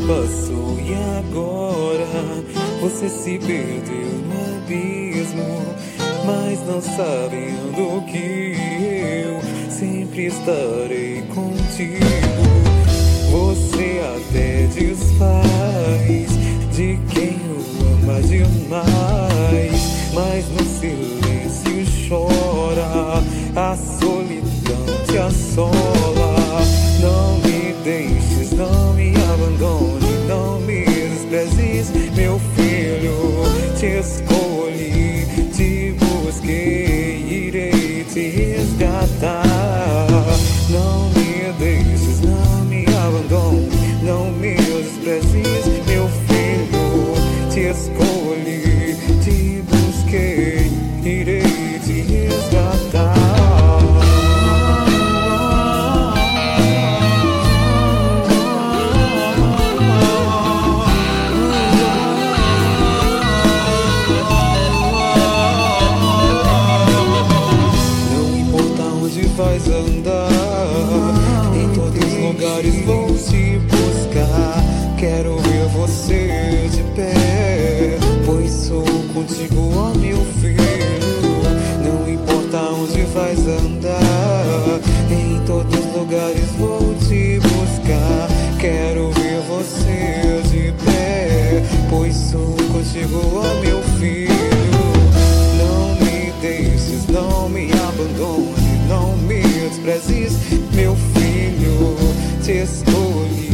passou e agora você se perdeu no abismo, mas não sabendo que eu sempre estarei contigo. Você até desfaz de quem o ama demais, mas no silêncio chora, a solidão te assola. Não me deixes, não me abandone, não me desprezes, meu filho. Te escolhi, te busquei, irei te resgatar. Não me deixes, não me abandone, não me desprezes, meu filho. Te escolhi, te busquei, irei te resgatar. Vais andar, em todos os lugares vou te buscar. Quero ver você de pé, pois sou contigo, ó meu filho. Não importa onde vais andar, em todos os lugares vou te buscar. Quero ver você de pé, pois sou contigo, ó meu filho. Não me deixes, não me abandone, não me desprezes, meu filho. Te escolhi,